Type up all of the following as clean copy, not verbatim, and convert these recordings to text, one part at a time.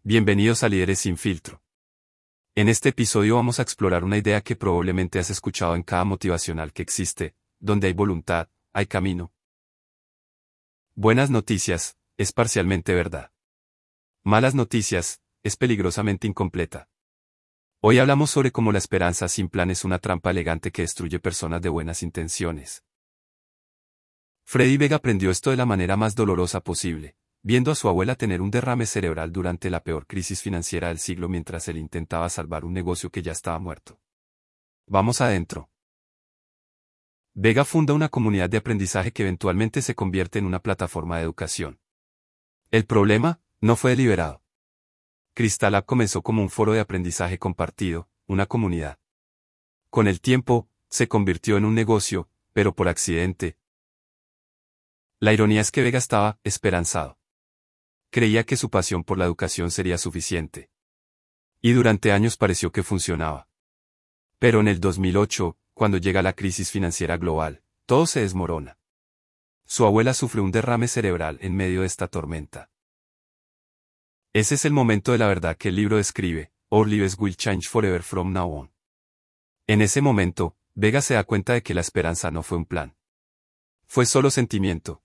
Bienvenidos a Líderes sin filtro. En este episodio vamos a explorar una idea que probablemente has escuchado en cada motivacional que existe: donde hay voluntad, hay camino. Buenas noticias, es parcialmente verdad. Malas noticias, es peligrosamente incompleta. Hoy hablamos sobre cómo la esperanza sin plan es una trampa elegante que destruye personas de buenas intenciones. Freddy Vega aprendió esto de la manera más dolorosa posible, viendo a su abuela tener un derrame cerebral durante la peor crisis financiera del siglo mientras él intentaba salvar un negocio que ya estaba muerto. Vamos adentro. Vega funda una comunidad de aprendizaje que eventualmente se convierte en una plataforma de educación. El problema no fue deliberado. Crystal Lab comenzó como un foro de aprendizaje compartido, una comunidad. Con el tiempo, se convirtió en un negocio, pero por accidente. La ironía es que Vega estaba esperanzado. Creía que su pasión por la educación sería suficiente. Y durante años pareció que funcionaba. Pero en el 2008, cuando llega la crisis financiera global, todo se desmorona. Su abuela sufre un derrame cerebral en medio de esta tormenta. Ese es el momento de la verdad que el libro describe: Our lives will change forever from now on. En ese momento, Vega se da cuenta de que la esperanza no fue un plan. Fue solo sentimiento.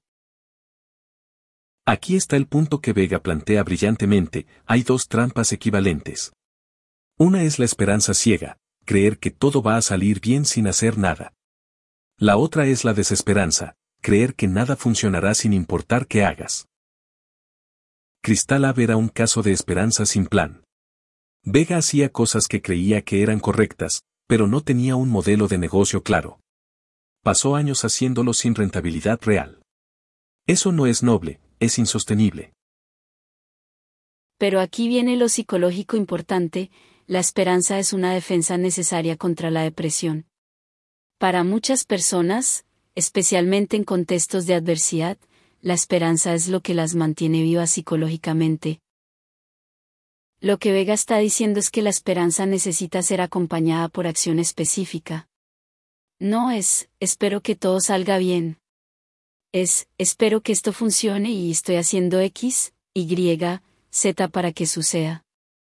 Aquí está el punto que Vega plantea brillantemente: hay dos trampas equivalentes. Una es la esperanza ciega, creer que todo va a salir bien sin hacer nada. La otra es la desesperanza, creer que nada funcionará sin importar qué hagas. Crystal Lab era un caso de esperanza sin plan. Vega hacía cosas que creía que eran correctas, pero no tenía un modelo de negocio claro. Pasó años haciéndolo sin rentabilidad real. Eso no es noble, es insostenible. Pero aquí viene lo psicológico importante: la esperanza es una defensa necesaria contra la depresión. Para muchas personas, especialmente en contextos de adversidad, la esperanza es lo que las mantiene vivas psicológicamente. Lo que Vega está diciendo es que la esperanza necesita ser acompañada por acción específica. No es, espero que todo salga bien. Es, espero que esto funcione y estoy haciendo X, Y, Z para que suceda.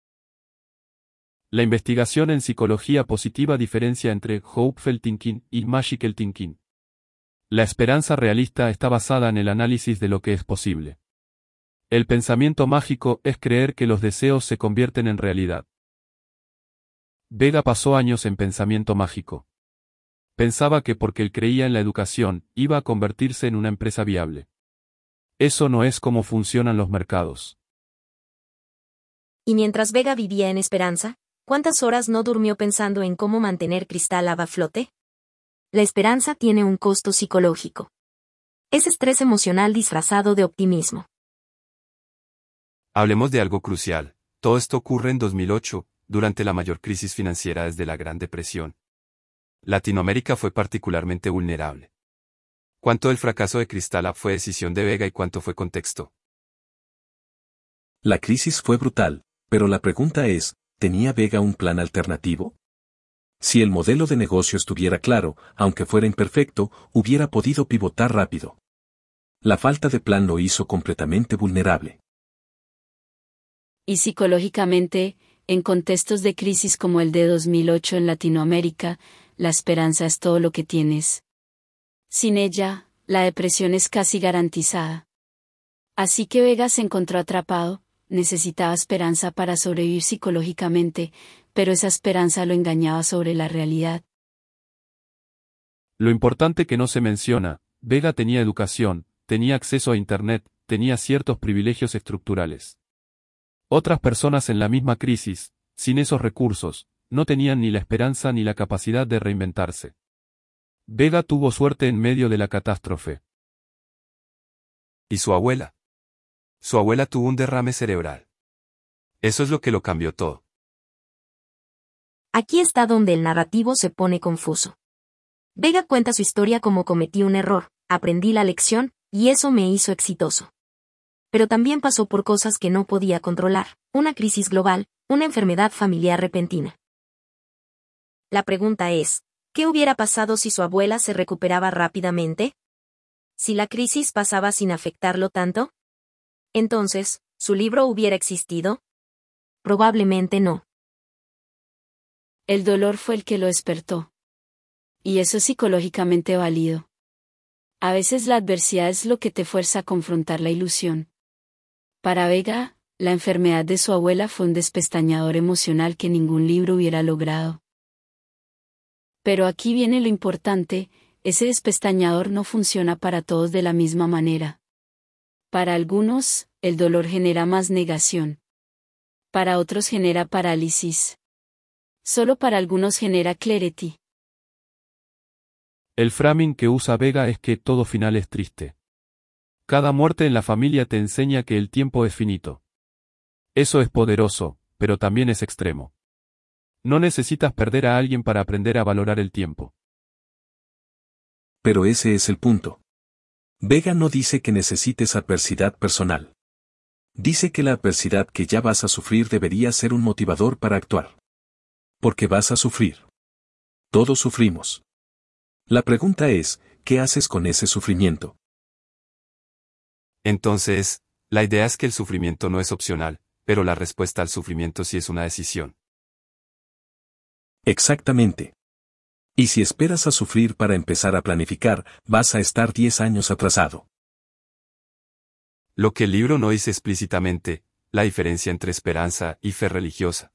La investigación en psicología positiva diferencia entre hopeful thinking y magical thinking. La esperanza realista está basada en el análisis de lo que es posible. El pensamiento mágico es creer que los deseos se convierten en realidad. Vega pasó años en pensamiento mágico. Pensaba que porque él creía en la educación, iba a convertirse en una empresa viable. Eso no es cómo funcionan los mercados. Y mientras Vega vivía en esperanza, ¿cuántas horas no durmió pensando en cómo mantener Crystal Lab a flote? La esperanza tiene un costo psicológico. Es estrés emocional disfrazado de optimismo. Hablemos de algo crucial. Todo esto ocurre en 2008, durante la mayor crisis financiera desde la Gran Depresión. Latinoamérica fue particularmente vulnerable. ¿Cuánto del fracaso de Crystal Lab fue decisión de Vega y cuánto fue contexto? La crisis fue brutal, pero la pregunta es: ¿tenía Vega un plan alternativo? Si el modelo de negocio estuviera claro, aunque fuera imperfecto, hubiera podido pivotar rápido. La falta de plan lo hizo completamente vulnerable. Y psicológicamente, en contextos de crisis como el de 2008 en Latinoamérica, la esperanza es todo lo que tienes. Sin ella, la depresión es casi garantizada. Así que Vega se encontró atrapado, necesitaba esperanza para sobrevivir psicológicamente, pero esa esperanza lo engañaba sobre la realidad. Lo importante que no se menciona: Vega tenía educación, tenía acceso a Internet, tenía ciertos privilegios estructurales. Otras personas en la misma crisis, sin esos recursos, no tenían ni la esperanza ni la capacidad de reinventarse. Vega tuvo suerte en medio de la catástrofe. ¿Y su abuela? Su abuela tuvo un derrame cerebral. Eso es lo que lo cambió todo. Aquí está donde el narrativo se pone confuso. Vega cuenta su historia como: cometí un error, aprendí la lección, y eso me hizo exitoso. Pero también pasó por cosas que no podía controlar: una crisis global, una enfermedad familiar repentina. La pregunta es: ¿qué hubiera pasado si su abuela se recuperaba rápidamente? ¿Si la crisis pasaba sin afectarlo tanto? Entonces, ¿su libro hubiera existido? Probablemente no. El dolor fue el que lo despertó. Y eso es psicológicamente válido. A veces la adversidad es lo que te fuerza a confrontar la ilusión. Para Vega, la enfermedad de su abuela fue un despestañador emocional que ningún libro hubiera logrado. Pero aquí viene lo importante, ese despestañador no funciona para todos de la misma manera. Para algunos, el dolor genera más negación. Para otros genera parálisis. Solo para algunos genera clarity. El framing que usa Vega es que todo final es triste. Cada muerte en la familia te enseña que el tiempo es finito. Eso es poderoso, pero también es extremo. No necesitas perder a alguien para aprender a valorar el tiempo. Pero ese es el punto. Vega no dice que necesites adversidad personal. Dice que la adversidad que ya vas a sufrir debería ser un motivador para actuar. Porque vas a sufrir. Todos sufrimos. La pregunta es, ¿qué haces con ese sufrimiento? Entonces, la idea es que el sufrimiento no es opcional, pero la respuesta al sufrimiento sí es una decisión. Exactamente. Y si esperas a sufrir para empezar a planificar, vas a estar 10 años atrasado. Lo que el libro no dice explícitamente, la diferencia entre esperanza y fe religiosa.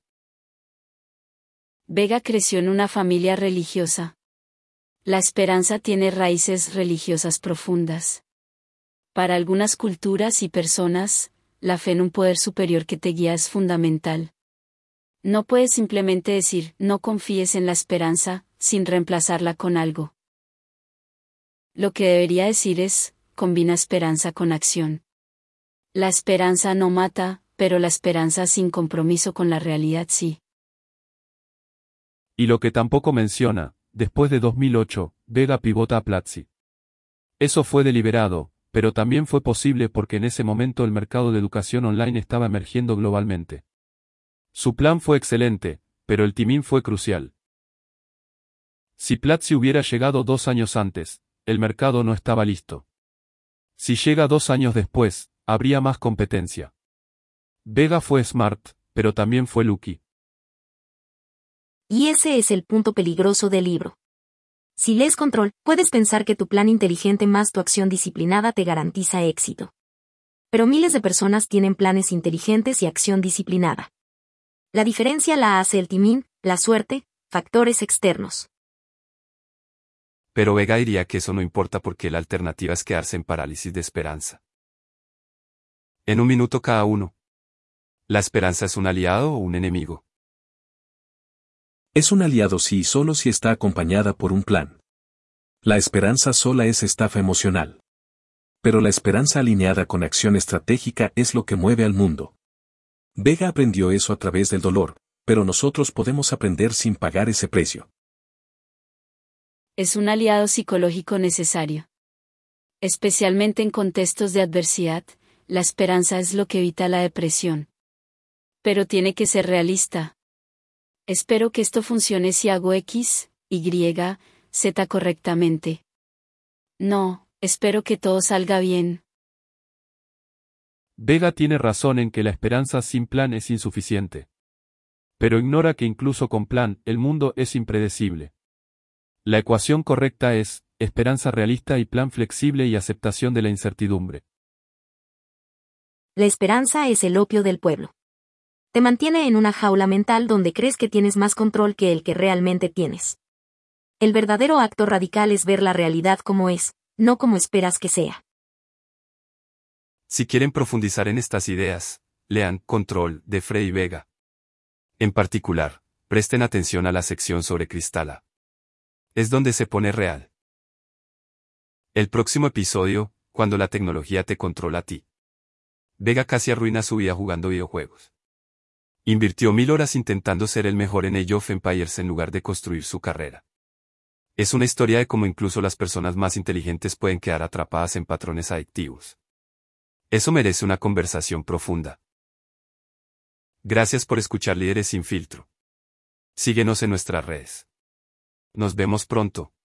Vega creció en una familia religiosa. La esperanza tiene raíces religiosas profundas. Para algunas culturas y personas, la fe en un poder superior que te guía es fundamental. No puedes simplemente decir, no confíes en la esperanza, sin reemplazarla con algo. Lo que debería decir es, combina esperanza con acción. La esperanza no mata, pero la esperanza sin compromiso con la realidad sí. Y lo que tampoco menciona, después de 2008, Vega pivota a Platzi. Eso fue deliberado, pero también fue posible porque en ese momento el mercado de educación online estaba emergiendo globalmente. Su plan fue excelente, pero el timing fue crucial. Si Platzi hubiera llegado 2 años antes, el mercado no estaba listo. Si llega 2 años después, habría más competencia. Vega fue smart, pero también fue lucky. Y ese es el punto peligroso del libro. Si lees Control, puedes pensar que tu plan inteligente más tu acción disciplinada te garantiza éxito. Pero miles de personas tienen planes inteligentes y acción disciplinada. La diferencia la hace el timing, la suerte, factores externos. Pero Vega diría que eso no importa porque la alternativa es quedarse en parálisis de esperanza. En un minuto cada uno. ¿La esperanza es un aliado o un enemigo? Es un aliado sí y solo si está acompañada por un plan. La esperanza sola es estafa emocional. Pero la esperanza alineada con acción estratégica es lo que mueve al mundo. Vega aprendió eso a través del dolor, pero nosotros podemos aprender sin pagar ese precio. Es un aliado psicológico necesario. Especialmente en contextos de adversidad, la esperanza es lo que evita la depresión. Pero tiene que ser realista. Espero que esto funcione si hago X, Y, Z correctamente. No, espero que todo salga bien. Vega tiene razón en que la esperanza sin plan es insuficiente. Pero ignora que incluso con plan, el mundo es impredecible. La ecuación correcta es, esperanza realista y plan flexible y aceptación de la incertidumbre. La esperanza es el opio del pueblo. Te mantiene en una jaula mental donde crees que tienes más control que el que realmente tienes. El verdadero acto radical es ver la realidad como es, no como esperas que sea. Si quieren profundizar en estas ideas, lean Control de Freddy Vega. En particular, presten atención a la sección sobre Cristala. Es donde se pone real. El próximo episodio, cuando la tecnología te controla a ti. Vega casi arruina su vida jugando videojuegos. Invirtió 1000 horas intentando ser el mejor en Age of Empires en lugar de construir su carrera. Es una historia de cómo incluso las personas más inteligentes pueden quedar atrapadas en patrones adictivos. Eso merece una conversación profunda. Gracias por escuchar Líderes sin Filtro. Síguenos en nuestras redes. Nos vemos pronto.